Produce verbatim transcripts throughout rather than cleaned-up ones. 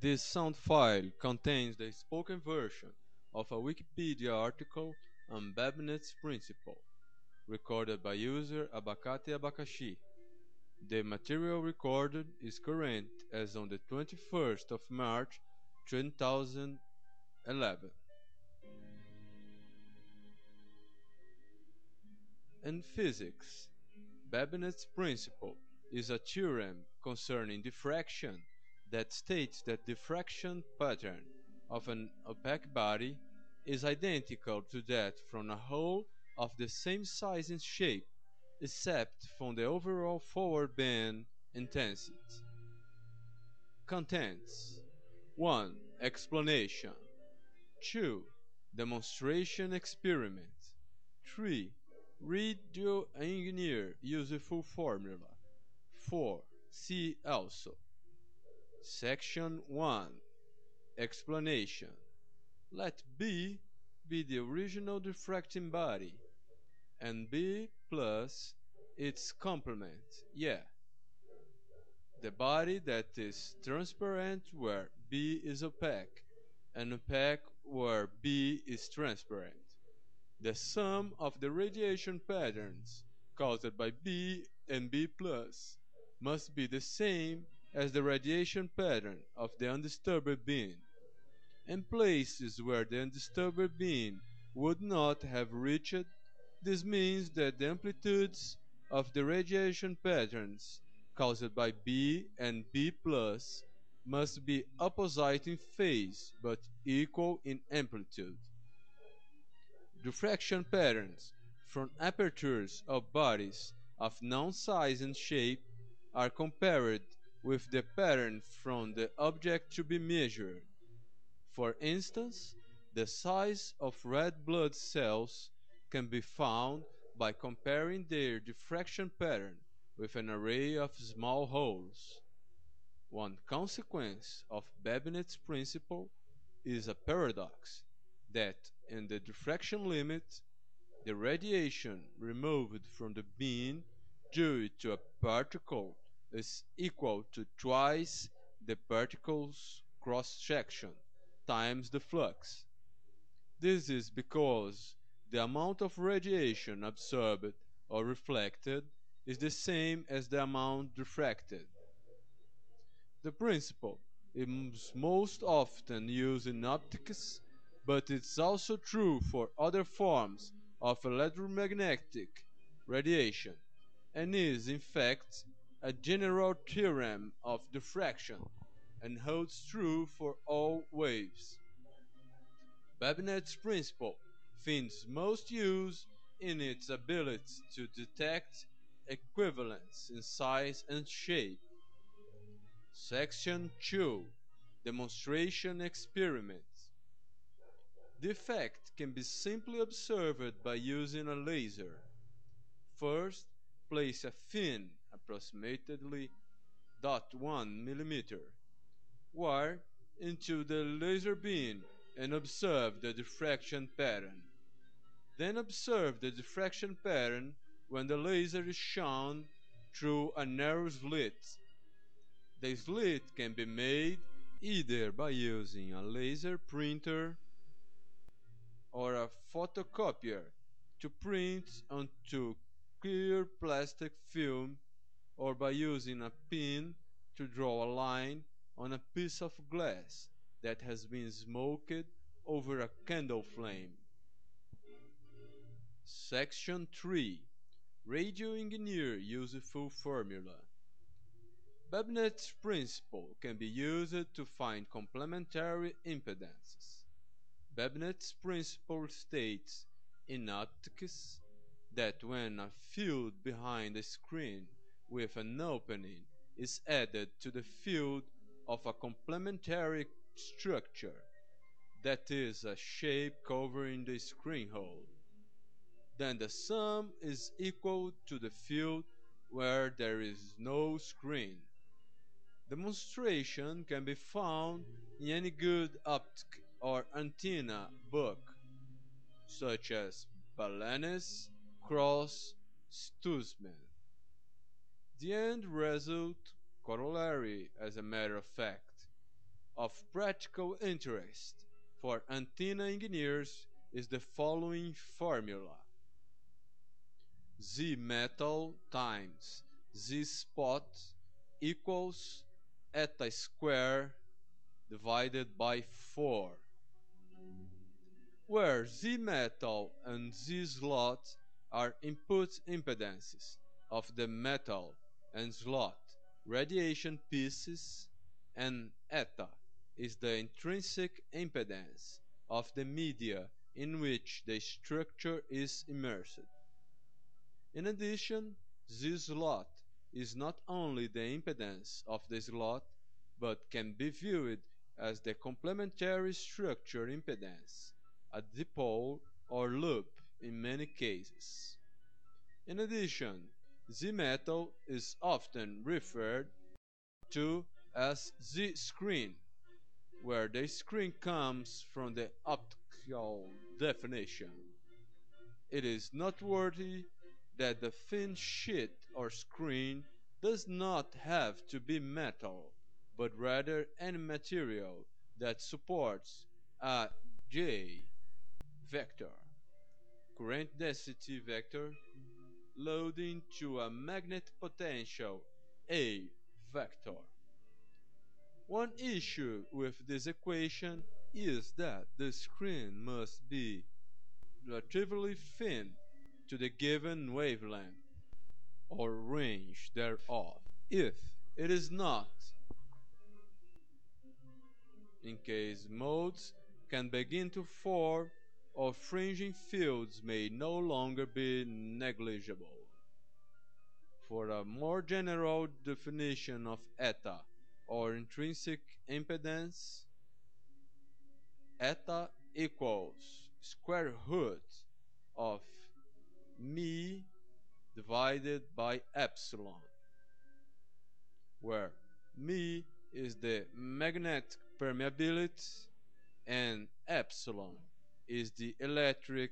This sound file contains the spoken version of a Wikipedia article on Babinet's principle, recorded by user Abacate Abacaxi. The material recorded is current as on the twenty-first of March two thousand eleven. In physics, Babinet's principle is a theorem concerning diffraction that states that diffraction pattern of an opaque body is identical to that from a hole of the same size and shape, except from the overall forward bend intensity. Contents: one. Explanation. two. Demonstration experiment. three. Radio engineer useful formula. four. See also. Section one. Explanation. Let B be the original diffracting body, and B plus its complement, yeah, the body that is transparent where B is opaque, and opaque where B is transparent. The sum of the radiation patterns caused by B and B plus must be the same as the radiation pattern of the undisturbed beam. In places where the undisturbed beam would not have reached, this means that the amplitudes of the radiation patterns caused by B and B plus must be opposite in phase but equal in amplitude. Diffraction patterns from apertures of bodies of known size and shape are compared with the pattern from the object to be measured. For instance, the size of red blood cells can be found by comparing their diffraction pattern with an array of small holes. One consequence of Babinet's principle is a paradox that in the diffraction limit, the radiation removed from the beam due to a particle is equal to twice the particle's cross-section times the flux. This is because the amount of radiation absorbed or reflected is the same as the amount diffracted. The principle is most often used in optics, but it's also true for other forms of electromagnetic radiation, and is in fact a general theorem of diffraction and holds true for all waves. Babinet's principle finds most use in its ability to detect equivalence in size and shape. Section two. Demonstration experiments. The effect can be simply observed by using a laser. First, place a thin, approximately zero point one millimeter, wire into the laser beam and observe the diffraction pattern. Then observe the diffraction pattern when the laser is shone through a narrow slit. The slit can be made either by using a laser printer or a photocopier to print onto clear plastic film, or by using a pen to draw a line on a piece of glass that has been smoked over a candle flame. Section three. Radio engineer useful formula. Babinet's principle can be used to find complementary impedances. Babinet's principle states in optics that when a field behind a screen with an opening is added to the field of a complementary structure, that is, a shape covering the screen hole, then the sum is equal to the field where there is no screen. Demonstration can be found in any good optic or antenna book, such as Balanes, Cross, Stutzman. The end result corollary, as a matter of fact. of practical interest for antenna engineers is the following formula: Z metal times Z spot equals eta square divided by four, where Z metal and Z slot are input impedances of the metal and slot radiation pieces, and eta is the intrinsic impedance of the media in which the structure is immersed. In addition, Z slot is not only the impedance of the slot, but can be viewed as the complementary structure impedance, a dipole or loop in many cases. In addition, Z metal is often referred to as Z screen, where the screen comes from the optical definition. It is noteworthy that the thin sheet or screen does not have to be metal, but rather any material that supports a J vector, current density vector, loading to a magnetic potential A vector. One issue with this equation is that the screen must be relatively thin to the given wavelength or range thereof. If it is not, in case modes can begin to form or fringing fields may no longer be negligible. For a more general definition of eta or intrinsic impedance, eta equals square root of mi divided by epsilon, where mi is the magnetic permeability and epsilon is the electric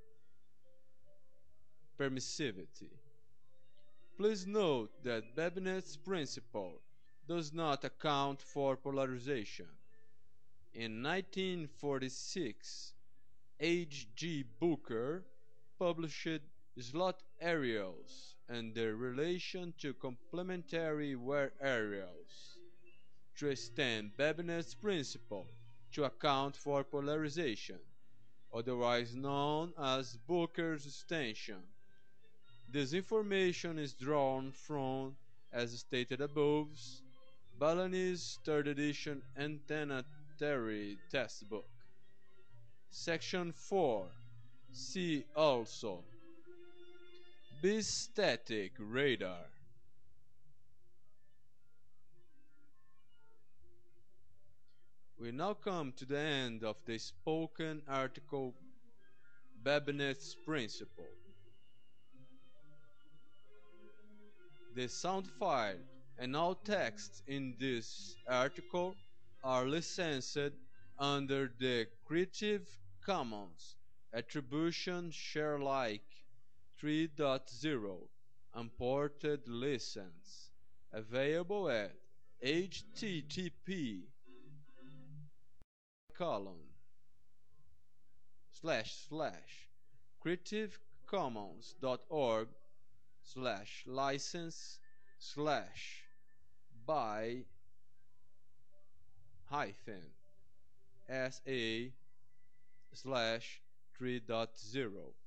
permissivity. Please note that Babinet's principle does not account for polarization. In nineteen forty-six, H G Booker published slot areals and their relation to complementary wear areals to extend Babinet's principle to account for polarization, otherwise known as Booker's extension. This information is drawn from, as stated above, Balanese third edition antenna theory textbook. Section four. See also bistatic radar. We now come to the end of the spoken article Babinet's Principle. The sound file and all text in this article are licensed under the Creative Commons Attribution Share Alike three point zero Unported License, available at http colon slash slash creativecommons.org slash license slash by hyphen sa slash three point zero.